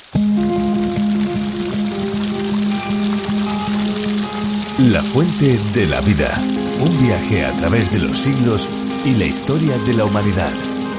La fuente de la vida. Un viaje a través de los siglos y la historia de la humanidad.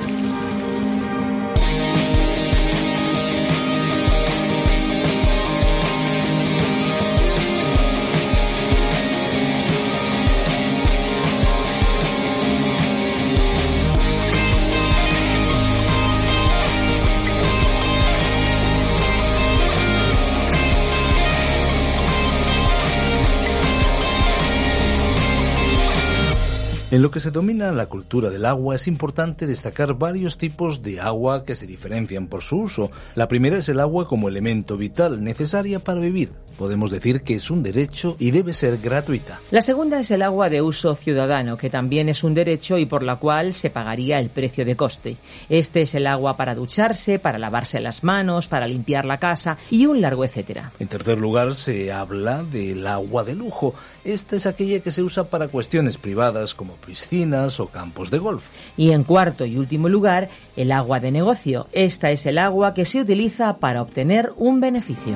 En lo que se domina la cultura del agua es importante destacar varios tipos de agua que se diferencian por su uso. La primera es el agua como elemento vital, necesaria para vivir. Podemos decir que es un derecho y debe ser gratuita. La segunda es el agua de uso ciudadano, que también es un derecho y por la cual se pagaría el precio de coste. Este es el agua para ducharse, para lavarse las manos, para limpiar la casa y un largo etcétera. En tercer lugar se habla del agua de lujo. Esta es aquella que se usa para cuestiones privadas como piscinas o campos de golf. Y en cuarto y último lugar, el agua de negocio. Esta es el agua que se utiliza para obtener un beneficio.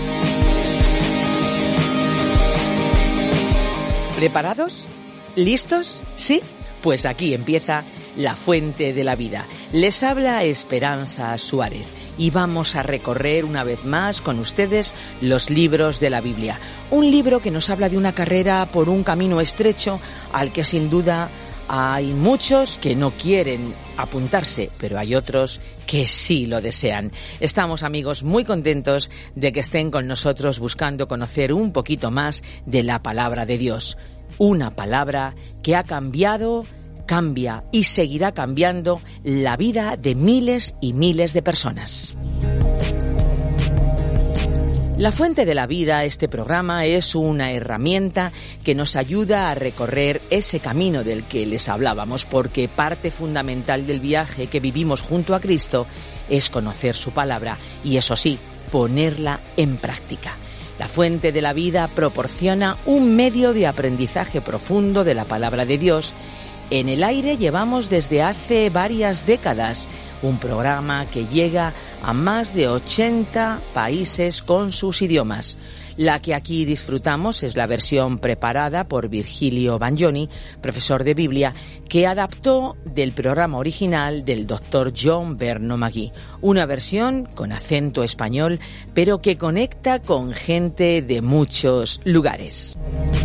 ¿Preparados? ¿Listos? ¿Sí? Pues aquí empieza La Fuente de la Vida. Les habla Esperanza Suárez y vamos a recorrer una vez más con ustedes los libros de la Biblia. Un libro que nos habla de una carrera por un camino estrecho al que sin duda hay muchos que no quieren apuntarse, pero hay otros que sí lo desean. Estamos, amigos, muy contentos de que estén con nosotros buscando conocer un poquito más de la palabra de Dios. Una palabra que ha cambiado, cambia y seguirá cambiando la vida de miles y miles de personas. La Fuente de la Vida, este programa, es una herramienta que nos ayuda a recorrer ese camino del que les hablábamos, porque parte fundamental del viaje que vivimos junto a Cristo es conocer su palabra y, eso sí, ponerla en práctica. La Fuente de la Vida proporciona un medio de aprendizaje profundo de la palabra de Dios. En el aire llevamos desde hace varias décadas un programa que llega a más de 80 países con sus idiomas. La que aquí disfrutamos es la versión preparada por Virgilio Bagnoni, profesor de Biblia, que adaptó del programa original del Dr. John Berno Magui. Una versión con acento español, pero que conecta con gente de muchos lugares.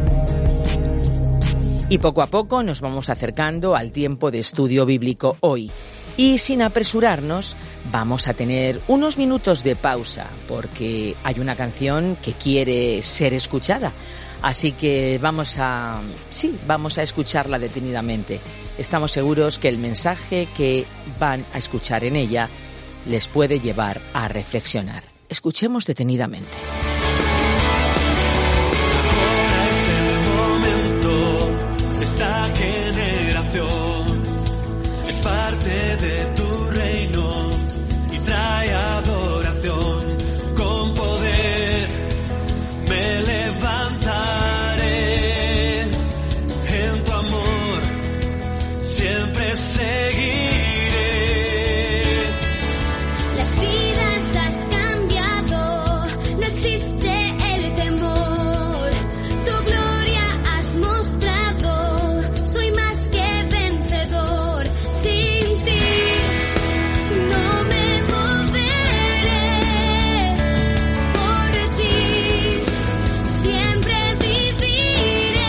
Y poco a poco nos vamos acercando al tiempo de estudio bíblico hoy. Y sin apresurarnos, vamos a tener unos minutos de pausa, porque hay una canción que quiere ser escuchada. Así que vamos a escucharla detenidamente. Estamos seguros que el mensaje que van a escuchar en ella les puede llevar a reflexionar. Escuchemos detenidamente. Ahora es el momento de esta generación. Es parte de tu reino y trae adoración. Con poder me levantaré. En tu amor siempre seguiré. Las vidas has cambiado, no existe el temor. Tu gloria has mostrado, soy más que vencedor. Sin ti no me moveré, por ti siempre viviré.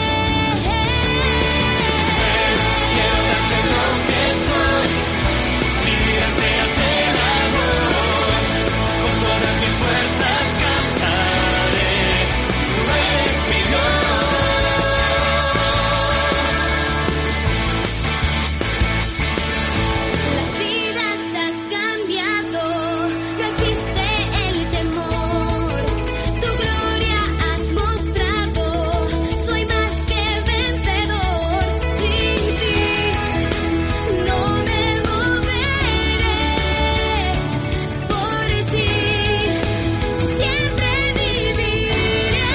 Quiero darte lo que soy, vivir entregarte la voz. Con todas mis fuerzas cantaré, tú eres mi Dios. Las vidas has cambiado, no existe el temor. Tu gloria has mostrado, soy más que vencedor. Sin ti no me moveré, por ti siempre viviré.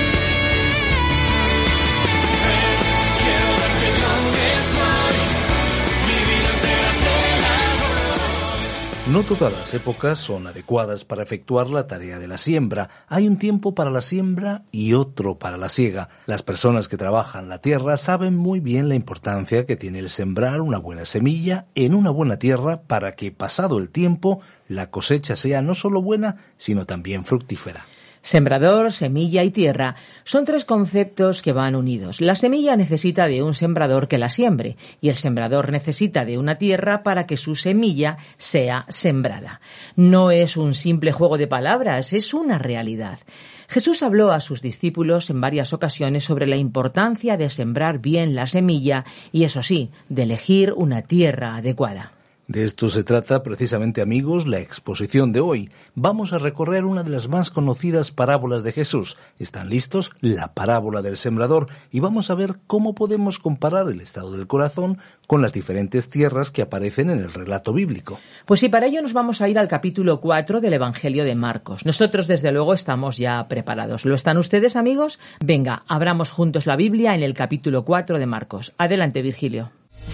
Quiero darte lo que soy, vivir entregarte la voz. No todas las épocas son adecuadas para efectuar la tarea de la siembra. Hay un tiempo para la siembra y otro para la siega. Las personas que trabajan la tierra saben muy bien la importancia que tiene el sembrar una buena semilla en una buena tierra para que, pasado el tiempo, la cosecha sea no solo buena, sino también fructífera. Sembrador, semilla y tierra son tres conceptos que van unidos. La semilla necesita de un sembrador que la siembre y el sembrador necesita de una tierra para que su semilla sea sembrada. No es un simple juego de palabras, es una realidad. Jesús habló a sus discípulos en varias ocasiones sobre la importancia de sembrar bien la semilla y, eso sí, de elegir una tierra adecuada. De esto se trata precisamente, amigos, la exposición de hoy. Vamos a recorrer una de las más conocidas parábolas de Jesús. ¿Están listos? La parábola del sembrador. Y vamos a ver cómo podemos comparar el estado del corazón con las diferentes tierras que aparecen en el relato bíblico. Pues sí, para ello nos vamos a ir al capítulo 4 del Evangelio de Marcos. Nosotros, desde luego, estamos ya preparados. ¿Lo están ustedes, amigos? Venga, abramos juntos la Biblia en el capítulo 4 de Marcos. Adelante, Virgilio.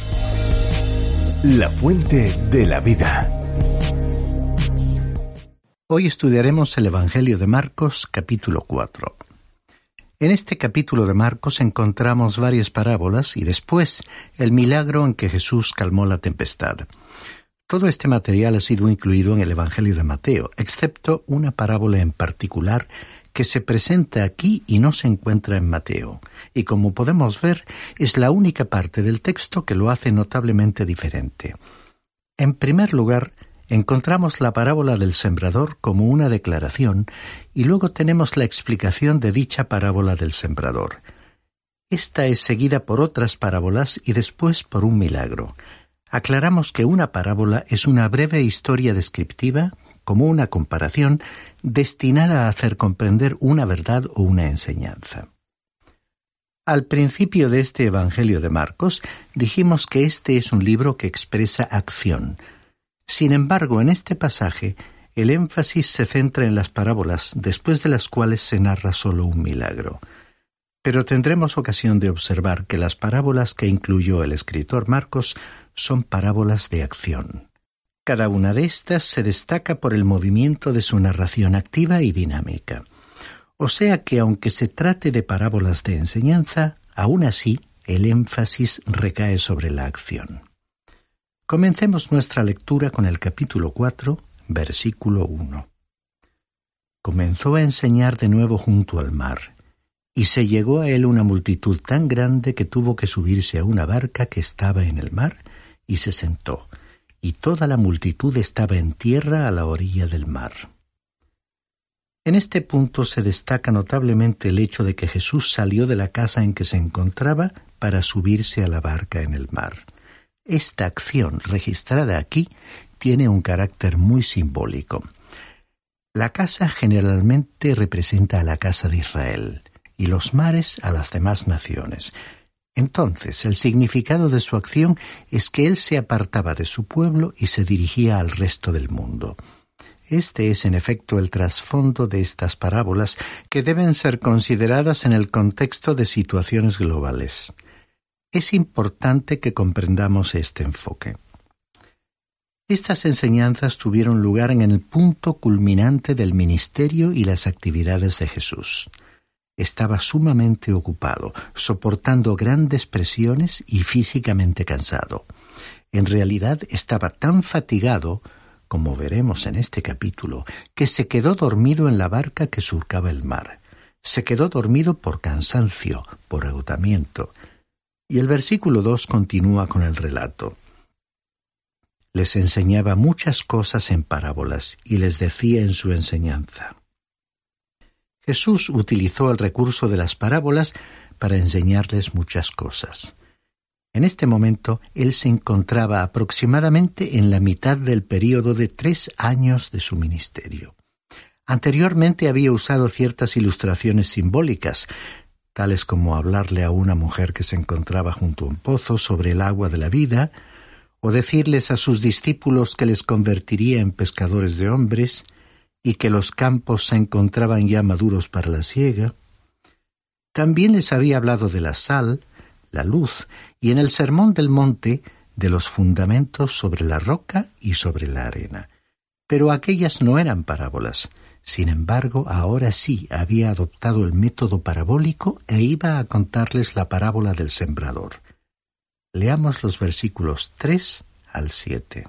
La fuente de la vida. Hoy estudiaremos el Evangelio de Marcos, capítulo 4. En este capítulo de Marcos encontramos varias parábolas y después el milagro en que Jesús calmó la tempestad. Todo este material ha sido incluido en el Evangelio de Mateo, excepto una parábola en particular que se presenta aquí y no se encuentra en Mateo, y como podemos ver, es la única parte del texto que lo hace notablemente diferente. En primer lugar, encontramos la parábola del sembrador como una declaración, y luego tenemos la explicación de dicha parábola del sembrador. Esta es seguida por otras parábolas y después por un milagro. Aclaramos que una parábola es una breve historia descriptiva, como una comparación, destinada a hacer comprender una verdad o una enseñanza. Al principio de este Evangelio de Marcos, dijimos que este es un libro que expresa acción. Sin embargo, en este pasaje, el énfasis se centra en las parábolas, después de las cuales se narra solo un milagro. Pero tendremos ocasión de observar que las parábolas que incluyó el escritor Marcos son parábolas de acción. Cada una de estas se destaca por el movimiento de su narración activa y dinámica. O sea que aunque se trate de parábolas de enseñanza, aún así el énfasis recae sobre la acción. Comencemos nuestra lectura con el capítulo 4, versículo 1. Comenzó a enseñar de nuevo junto al mar, y se llegó a él una multitud tan grande que tuvo que subirse a una barca que estaba en el mar, y se sentó. Y toda la multitud estaba en tierra a la orilla del mar. En este punto se destaca notablemente el hecho de que Jesús salió de la casa en que se encontraba para subirse a la barca en el mar. Esta acción registrada aquí tiene un carácter muy simbólico. La casa generalmente representa a la casa de Israel y los mares a las demás naciones. Entonces, el significado de su acción es que él se apartaba de su pueblo y se dirigía al resto del mundo. Este es, en efecto, el trasfondo de estas parábolas que deben ser consideradas en el contexto de situaciones globales. Es importante que comprendamos este enfoque. Estas enseñanzas tuvieron lugar en el punto culminante del ministerio y las actividades de Jesús. Estaba sumamente ocupado, soportando grandes presiones y físicamente cansado. En realidad estaba tan fatigado, como veremos en este capítulo, que se quedó dormido en la barca que surcaba el mar. Se quedó dormido por cansancio, por agotamiento. Y el versículo 2 continúa con el relato. Les enseñaba muchas cosas en parábolas y les decía en su enseñanza. Jesús utilizó el recurso de las parábolas para enseñarles muchas cosas. En este momento, él se encontraba aproximadamente en la mitad del período de 3 años de su ministerio. Anteriormente había usado ciertas ilustraciones simbólicas, tales como hablarle a una mujer que se encontraba junto a un pozo sobre el agua de la vida, o decirles a sus discípulos que les convertiría en pescadores de hombres, y que los campos se encontraban ya maduros para la siega. También les había hablado de la sal, la luz, y en el Sermón del Monte, de los fundamentos sobre la roca y sobre la arena. Pero aquellas no eran parábolas. Sin embargo, ahora sí había adoptado el método parabólico e iba a contarles la parábola del sembrador. Leamos los versículos 3 al 7.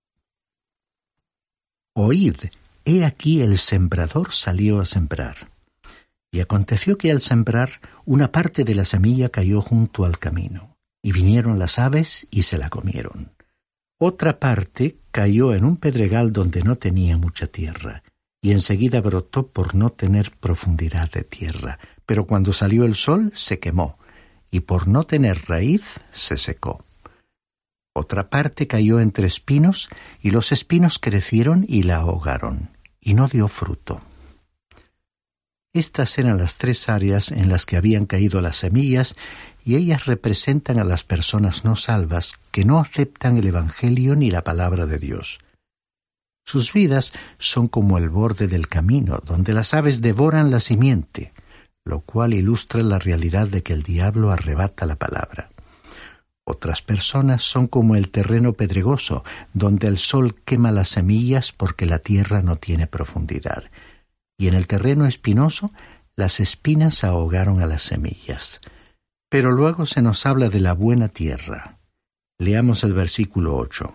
Oíd, he aquí el sembrador salió a sembrar. Y aconteció que al sembrar, una parte de la semilla cayó junto al camino, y vinieron las aves y se la comieron. Otra parte cayó en un pedregal donde no tenía mucha tierra, y enseguida brotó por no tener profundidad de tierra. Pero cuando salió el sol, se quemó, y por no tener raíz, se secó. Otra parte cayó entre espinos, y los espinos crecieron y la ahogaron, y no dio fruto. Estas eran las 3 áreas en las que habían caído las semillas, y ellas representan a las personas no salvas que no aceptan el Evangelio ni la palabra de Dios. Sus vidas son como el borde del camino, donde las aves devoran la simiente, lo cual ilustra la realidad de que el diablo arrebata la palabra. Otras personas son como el terreno pedregoso, donde el sol quema las semillas porque la tierra no tiene profundidad. Y en el terreno espinoso, las espinas ahogaron a las semillas. Pero luego se nos habla de la buena tierra. Leamos el versículo 8.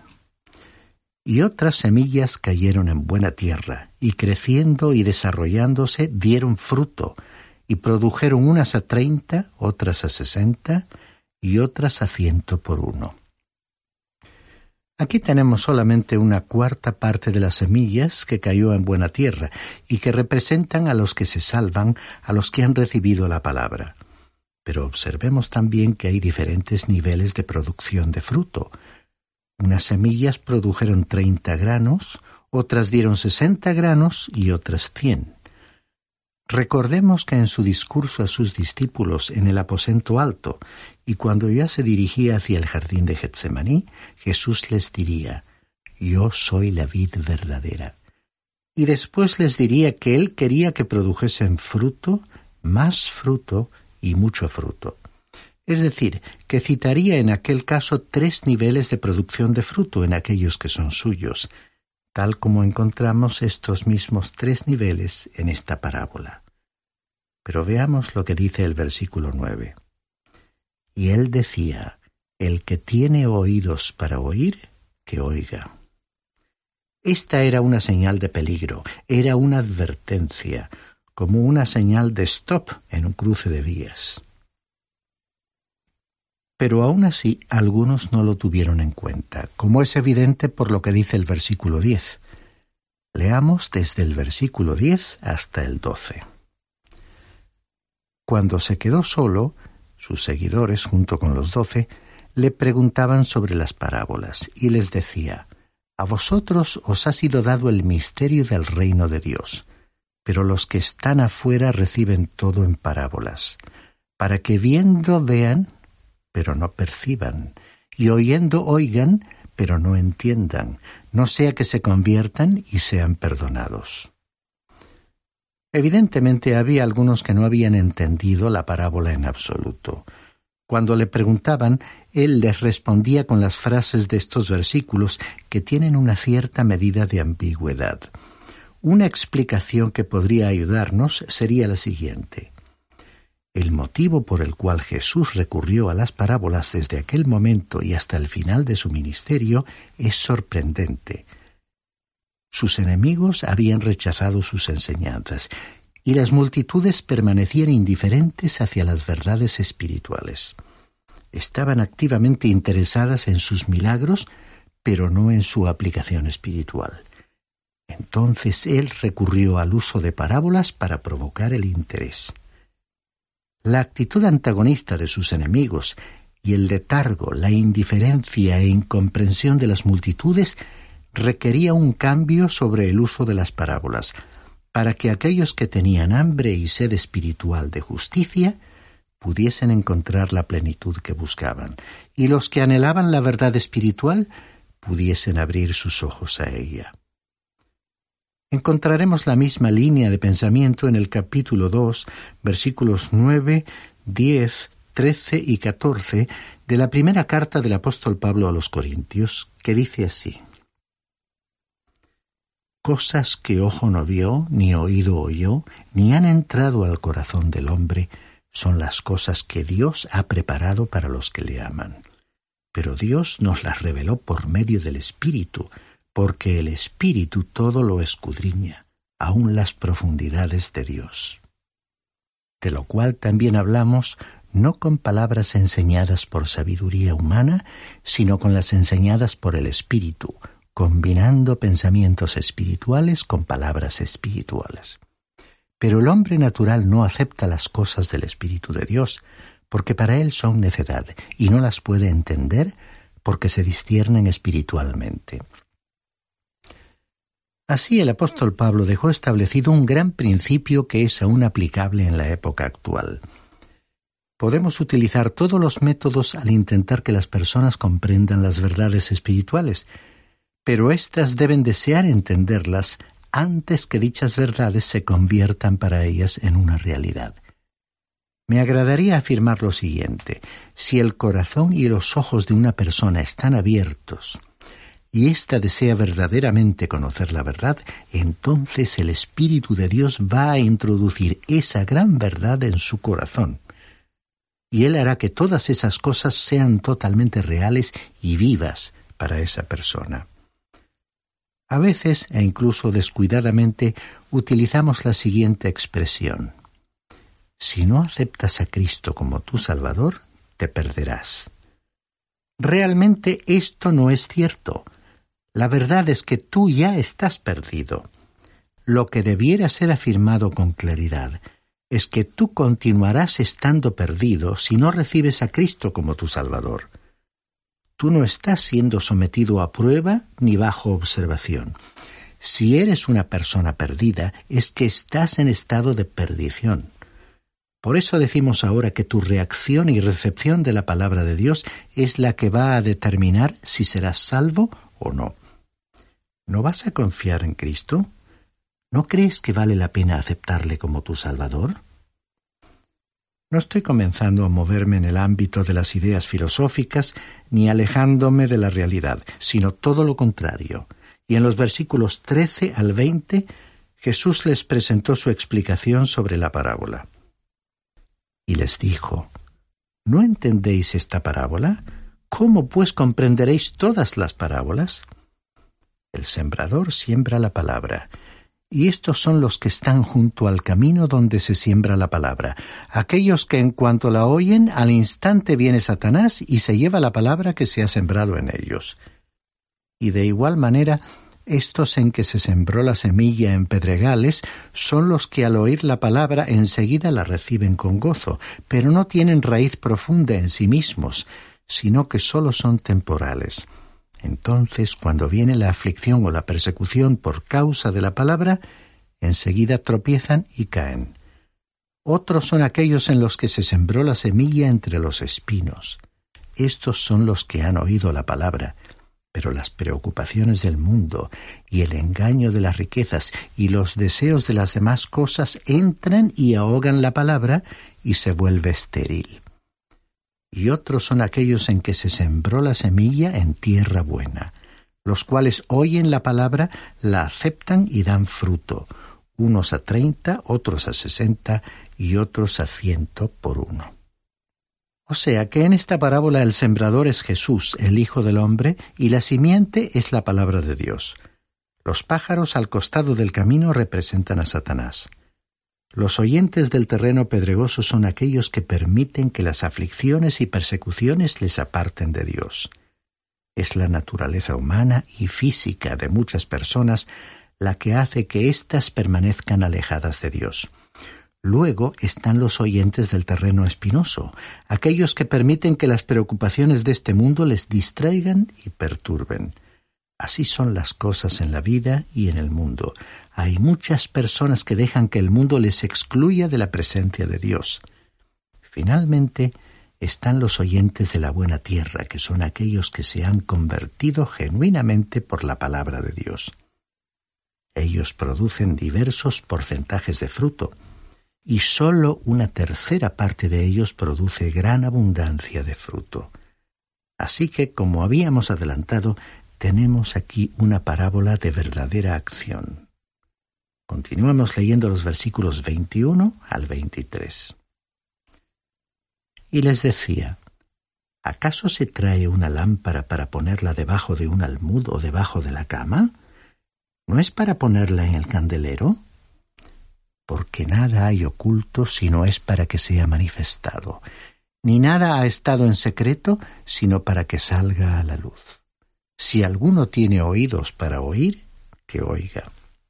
Y otras semillas cayeron en buena tierra, y creciendo y desarrollándose dieron fruto, y produjeron unas a 30, otras a 60, y otras a 100 por 1. Aquí tenemos solamente una cuarta parte de las semillas que cayó en buena tierra, y que representan a los que se salvan, a los que han recibido la palabra. Pero observemos también que hay diferentes niveles de producción de fruto. Unas semillas produjeron 30 granos, otras dieron 60 granos y otras 100. Recordemos que en su discurso a sus discípulos en el aposento alto, y cuando ya se dirigía hacia el jardín de Getsemaní, Jesús les diría: «Yo soy la vid verdadera». Y después les diría que Él quería que produjesen fruto, más fruto y mucho fruto. Es decir, que citaría en aquel caso 3 niveles de producción de fruto en aquellos que son suyos, tal como encontramos estos mismos 3 niveles en esta parábola. Pero veamos lo que dice el versículo 9. Y él decía: el que tiene oídos para oír, que oiga. Esta era una señal de peligro, era una advertencia, como una señal de stop en un cruce de vías. Pero aún así, algunos no lo tuvieron en cuenta, como es evidente por lo que dice el versículo 10. Leamos desde el versículo 10 hasta el 12. Cuando se quedó solo, sus seguidores, junto con los 12, le preguntaban sobre las parábolas, y les decía: «A vosotros os ha sido dado el misterio del reino de Dios, pero los que están afuera reciben todo en parábolas, para que viendo vean, pero no perciban, y oyendo oigan, pero no entiendan, no sea que se conviertan y sean perdonados». Evidentemente había algunos que no habían entendido la parábola en absoluto. Cuando le preguntaban, él les respondía con las frases de estos versículos que tienen una cierta medida de ambigüedad. Una explicación que podría ayudarnos sería la siguiente. El motivo por el cual Jesús recurrió a las parábolas desde aquel momento y hasta el final de su ministerio es sorprendente. Sus enemigos habían rechazado sus enseñanzas, y las multitudes permanecían indiferentes hacia las verdades espirituales. Estaban activamente interesadas en sus milagros, pero no en su aplicación espiritual. Entonces él recurrió al uso de parábolas para provocar el interés. La actitud antagonista de sus enemigos y el letargo, la indiferencia e incomprensión de las multitudes requería un cambio sobre el uso de las parábolas, para que aquellos que tenían hambre y sed espiritual de justicia pudiesen encontrar la plenitud que buscaban, y los que anhelaban la verdad espiritual pudiesen abrir sus ojos a ella. Encontraremos la misma línea de pensamiento en el capítulo 2, versículos 9, 10, 13 y 14 de la primera carta del apóstol Pablo a los Corintios, que dice así: cosas que ojo no vio, ni oído oyó, ni han entrado al corazón del hombre, son las cosas que Dios ha preparado para los que le aman. Pero Dios nos las reveló por medio del Espíritu, porque el Espíritu todo lo escudriña, aun las profundidades de Dios. De lo cual también hablamos, no con palabras enseñadas por sabiduría humana, sino con las enseñadas por el Espíritu, combinando pensamientos espirituales con palabras espirituales. Pero el hombre natural no acepta las cosas del Espíritu de Dios, porque para él son necedad, y no las puede entender porque se disciernen espiritualmente. Así el apóstol Pablo dejó establecido un gran principio que es aún aplicable en la época actual. Podemos utilizar todos los métodos al intentar que las personas comprendan las verdades espirituales, pero éstas deben desear entenderlas antes que dichas verdades se conviertan para ellas en una realidad. Me agradaría afirmar lo siguiente: si el corazón y los ojos de una persona están abiertos y ésta desea verdaderamente conocer la verdad, entonces el Espíritu de Dios va a introducir esa gran verdad en su corazón. Y Él hará que todas esas cosas sean totalmente reales y vivas para esa persona. A veces, e incluso descuidadamente, utilizamos la siguiente expresión: si no aceptas a Cristo como tu Salvador, te perderás. Realmente esto no es cierto. La verdad es que tú ya estás perdido. Lo que debiera ser afirmado con claridad es que tú continuarás estando perdido si no recibes a Cristo como tu Salvador. Tú no estás siendo sometido a prueba ni bajo observación. Si eres una persona perdida, es que estás en estado de perdición. Por eso decimos ahora que tu reacción y recepción de la palabra de Dios es la que va a determinar si serás salvo o no. ¿No vas a confiar en Cristo? ¿No crees que vale la pena aceptarle como tu Salvador? No estoy comenzando a moverme en el ámbito de las ideas filosóficas ni alejándome de la realidad, sino todo lo contrario. Y en los versículos 13 al 20, Jesús les presentó su explicación sobre la parábola. Y les dijo: ¿no entendéis esta parábola? ¿Cómo pues comprenderéis todas las parábolas? El sembrador siembra la palabra, y estos son los que están junto al camino donde se siembra la palabra, aquellos que en cuanto la oyen, al instante viene Satanás y se lleva la palabra que se ha sembrado en ellos. Y de igual manera, estos en que se sembró la semilla en pedregales son los que al oír la palabra enseguida la reciben con gozo, pero no tienen raíz profunda en sí mismos, sino que solo son temporales. Entonces, cuando viene la aflicción o la persecución por causa de la palabra, enseguida tropiezan y caen. Otros son aquellos en los que se sembró la semilla entre los espinos. Estos son los que han oído la palabra, pero las preocupaciones del mundo y el engaño de las riquezas y los deseos de las demás cosas entran y ahogan la palabra y se vuelve estéril. Y otros son aquellos en que se sembró la semilla en tierra buena, los cuales oyen la palabra, la aceptan y dan fruto, unos a 30, otros a 60 y otros a 100 por uno. O sea que en esta parábola el sembrador es Jesús, el Hijo del Hombre, y la simiente es la palabra de Dios. Los pájaros al costado del camino representan a Satanás. Los oyentes del terreno pedregoso son aquellos que permiten que las aflicciones y persecuciones les aparten de Dios. Es la naturaleza humana y física de muchas personas la que hace que éstas permanezcan alejadas de Dios. Luego están los oyentes del terreno espinoso, aquellos que permiten que las preocupaciones de este mundo les distraigan y perturben. Así son las cosas en la vida y en el mundo. Hay muchas personas que dejan que el mundo les excluya de la presencia de Dios. Finalmente, están los oyentes de la buena tierra, que son aquellos que se han convertido genuinamente por la palabra de Dios. Ellos producen diversos porcentajes de fruto, y sólo una tercera parte de ellos produce gran abundancia de fruto. Así que, como habíamos adelantado, tenemos aquí una parábola de verdadera acción. Continuamos leyendo los versículos 21 al 23. Y les decía: ¿acaso se trae una lámpara para ponerla debajo de un almud o debajo de la cama? ¿No es para ponerla en el candelero? Porque nada hay oculto si no es para que sea manifestado, ni nada ha estado en secreto sino para que salga a la luz. Si alguno tiene oídos para oír, que oiga.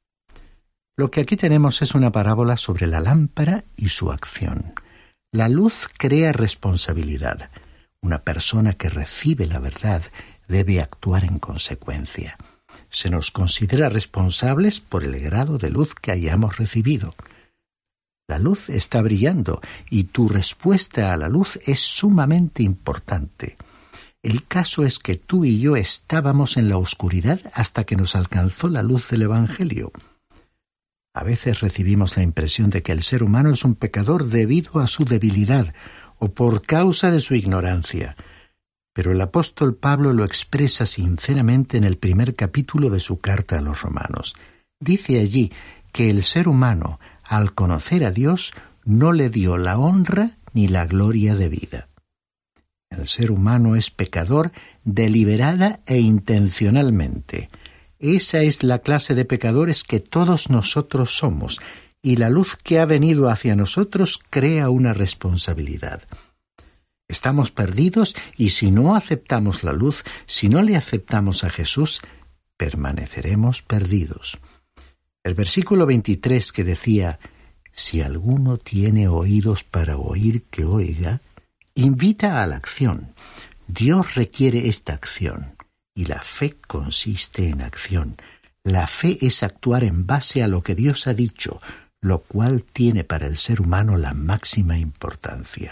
Lo que aquí tenemos es una parábola sobre la lámpara y su acción. La luz crea responsabilidad. Una persona que recibe la verdad debe actuar en consecuencia. Se nos considera responsables por el grado de luz que hayamos recibido. La luz está brillando y tu respuesta a la luz es sumamente importante. El caso es que tú y yo estábamos en la oscuridad hasta que nos alcanzó la luz del Evangelio. A veces recibimos la impresión de que el ser humano es un pecador debido a su debilidad o por causa de su ignorancia. Pero el apóstol Pablo lo expresa sinceramente en el primer capítulo de su carta a los Romanos. Dice allí que el ser humano, al conocer a Dios, no le dio la honra ni la gloria debida. El ser humano es pecador deliberada e intencionalmente. Esa es la clase de pecadores que todos nosotros somos, y la luz que ha venido hacia nosotros crea una responsabilidad. Estamos perdidos y si no aceptamos la luz, si no le aceptamos a Jesús, permaneceremos perdidos. El versículo 23 que decía: si alguno tiene oídos para oír, que oiga, invita a la acción. Dios requiere esta acción, y la fe consiste en acción. La fe es actuar en base a lo que Dios ha dicho, lo cual tiene para el ser humano la máxima importancia.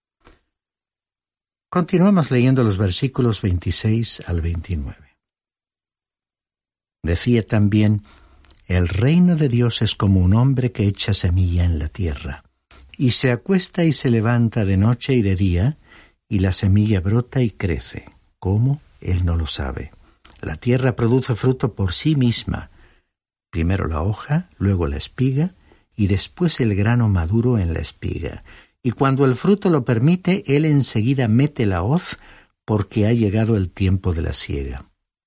Continuamos leyendo los versículos 26 al 29. Decía también: el reino de Dios es como un hombre que echa semilla en la tierra, y se acuesta y se levanta de noche y de día, y la semilla brota y crece. ¿Cómo? Él no lo sabe. La tierra produce fruto por sí misma. Primero la hoja, luego la espiga, y después el grano maduro en la espiga. Y cuando el fruto lo permite, él enseguida mete la hoz, porque ha llegado el tiempo de la siega.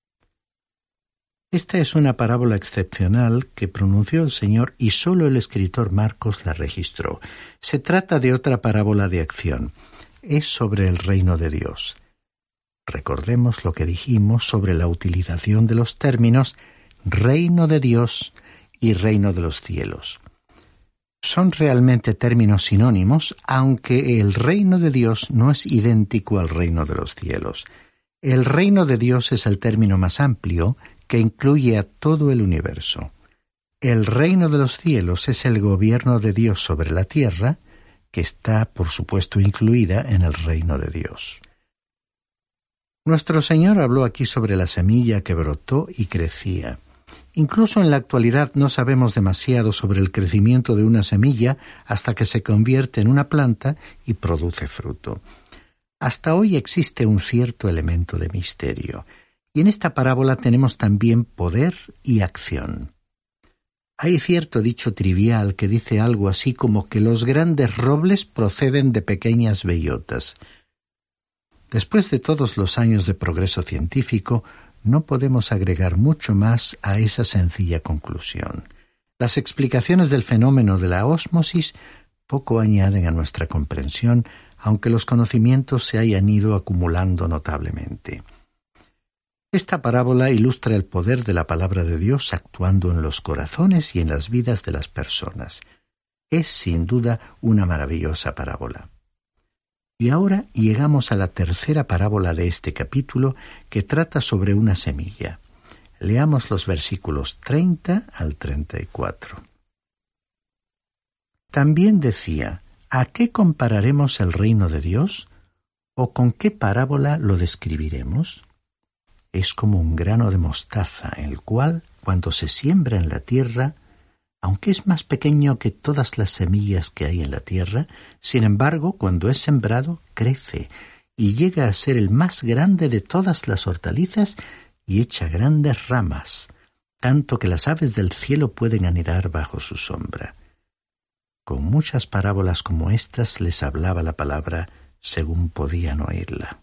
Esta es una parábola excepcional que pronunció el Señor y solo el escritor Marcos la registró. Se trata de otra parábola de acción. Es sobre el reino de Dios. Recordemos lo que dijimos sobre la utilización de los términos reino de Dios y reino de los cielos. Son realmente términos sinónimos, aunque el reino de Dios no es idéntico al reino de los cielos. El reino de Dios es el término más amplio que incluye a todo el universo. El reino de los cielos es el gobierno de Dios sobre la tierra, que está, por supuesto, incluida en el reino de Dios. Nuestro Señor habló aquí sobre la semilla que brotó y crecía. Incluso en la actualidad no sabemos demasiado sobre el crecimiento de una semilla hasta que se convierte en una planta y produce fruto. Hasta hoy existe un cierto elemento de misterio. Y en esta parábola tenemos también poder y acción. Hay cierto dicho trivial que dice algo así como que los grandes robles proceden de pequeñas bellotas. Después de todos los años de progreso científico, no podemos agregar mucho más a esa sencilla conclusión. Las explicaciones del fenómeno de la ósmosis poco añaden a nuestra comprensión, aunque los conocimientos se hayan ido acumulando notablemente. Esta parábola ilustra el poder de la palabra de Dios actuando en los corazones y en las vidas de las personas. Es, sin duda, una maravillosa parábola. Y ahora llegamos a la tercera parábola de este capítulo, que trata sobre una semilla. Leamos los versículos 30 al 34. También decía: ¿a qué compararemos el reino de Dios? ¿O con qué parábola lo describiremos? Es como un grano de mostaza, el cual, cuando se siembra en la tierra, aunque es más pequeño que todas las semillas que hay en la tierra, sin embargo, cuando es sembrado, crece y llega a ser el más grande de todas las hortalizas y echa grandes ramas, tanto que las aves del cielo pueden anidar bajo su sombra. Con muchas parábolas como estas les hablaba la palabra según podían oírla.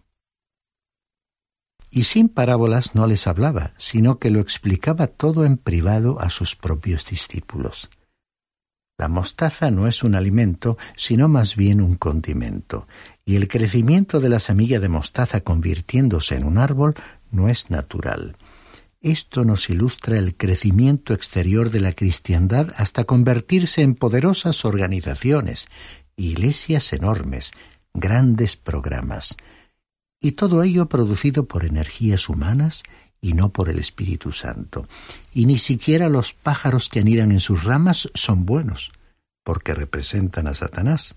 Y sin parábolas no les hablaba, sino que lo explicaba todo en privado a sus propios discípulos. La mostaza no es un alimento, sino más bien un condimento, y el crecimiento de la semilla de mostaza convirtiéndose en un árbol no es natural. Esto nos ilustra el crecimiento exterior de la cristiandad hasta convertirse en poderosas organizaciones, iglesias enormes, grandes programas. Y todo ello producido por energías humanas y no por el Espíritu Santo. Y ni siquiera los pájaros que anidan en sus ramas son buenos, porque representan a Satanás.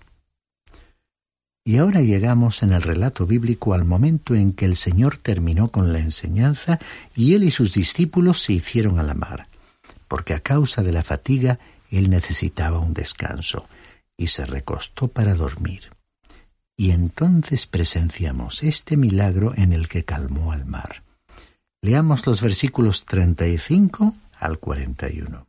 Y ahora llegamos en el relato bíblico al momento en que el Señor terminó con la enseñanza y Él y sus discípulos se hicieron a la mar, porque a causa de la fatiga Él necesitaba un descanso, y se recostó para dormir. Y entonces presenciamos este milagro en el que calmó al mar. Leamos los versículos 35 al 41.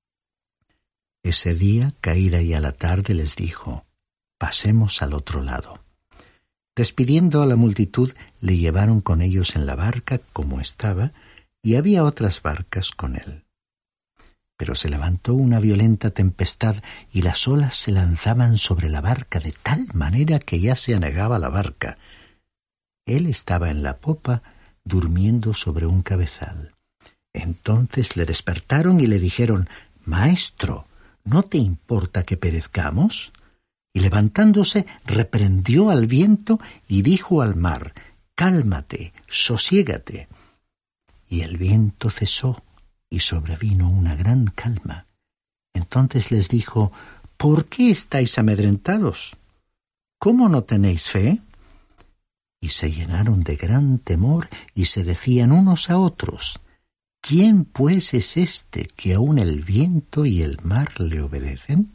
Ese día, caída ya la tarde, les dijo: pasemos al otro lado. Despidiendo a la multitud, le llevaron con ellos en la barca como estaba, y había otras barcas con él. Pero se levantó una violenta tempestad y las olas se lanzaban sobre la barca de tal manera que ya se anegaba la barca. Él estaba en la popa, durmiendo sobre un cabezal. Entonces le despertaron y le dijeron: Maestro, ¿no te importa que perezcamos? Y levantándose, reprendió al viento y dijo al mar: Cálmate, sosiégate. Y el viento cesó y sobrevino una gran calma. Entonces les dijo: ¿Por qué estáis amedrentados? ¿Cómo no tenéis fe? Y se llenaron de gran temor y se decían unos a otros: ¿Quién pues es este que aun el viento y el mar le obedecen?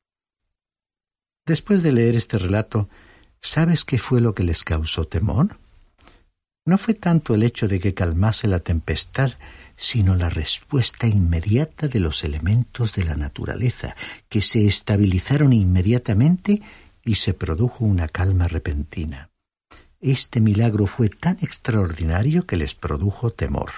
Después de leer este relato, ¿sabes qué fue lo que les causó temor? No fue tanto el hecho de que calmase la tempestad, sino la respuesta inmediata de los elementos de la naturaleza, que se estabilizaron inmediatamente y se produjo una calma repentina. Este milagro fue tan extraordinario que les produjo temor.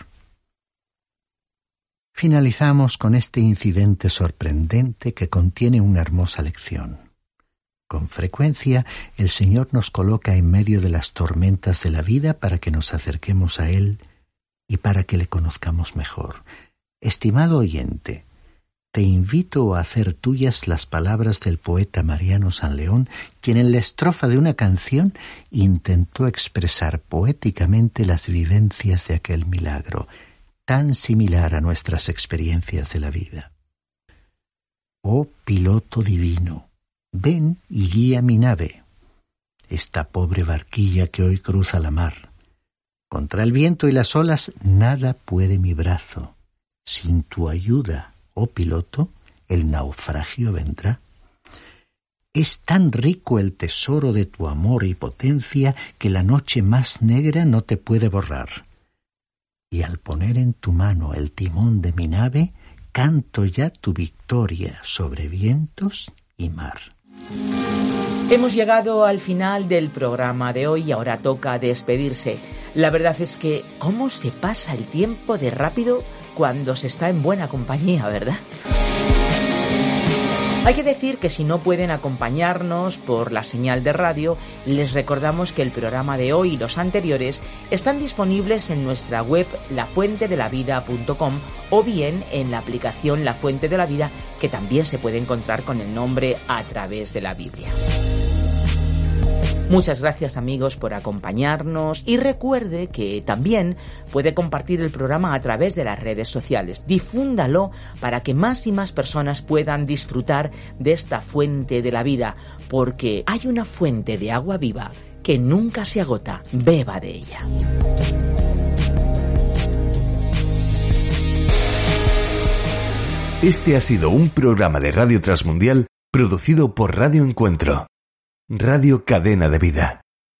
Finalizamos con este incidente sorprendente que contiene una hermosa lección. Con frecuencia, el Señor nos coloca en medio de las tormentas de la vida para que nos acerquemos a Él y para que le conozcamos mejor. Estimado oyente, te invito a hacer tuyas las palabras del poeta Mariano San León, quien en la estrofa de una canción intentó expresar poéticamente las vivencias de aquel milagro, tan similar a nuestras experiencias de la vida. Oh piloto divino, ven y guía mi nave, esta pobre barquilla que hoy cruza la mar. Contra el viento y las olas nada puede mi brazo. Sin tu ayuda, oh piloto, el naufragio vendrá. Es tan rico el tesoro de tu amor y potencia que la noche más negra no te puede borrar. Y al poner en tu mano el timón de mi nave, canto ya tu victoria sobre vientos y mar. Hemos llegado al final del programa de hoy y ahora toca despedirse. La verdad es que cómo se pasa el tiempo de rápido cuando se está en buena compañía, ¿verdad? Hay que decir que si no pueden acompañarnos por la señal de radio, les recordamos que el programa de hoy y los anteriores están disponibles en nuestra web lafuentedelavida.com o bien en la aplicación La Fuente de la Vida, que también se puede encontrar con el nombre A Través de la Biblia. Muchas gracias, amigos, por acompañarnos y recuerde que también puede compartir el programa a través de las redes sociales. Difúndalo para que más y más personas puedan disfrutar de esta fuente de la vida, porque hay una fuente de agua viva que nunca se agota. Beba de ella. Este ha sido un programa de Radio Transmundial producido por Radio Encuentro, Radio Cadena de Vida.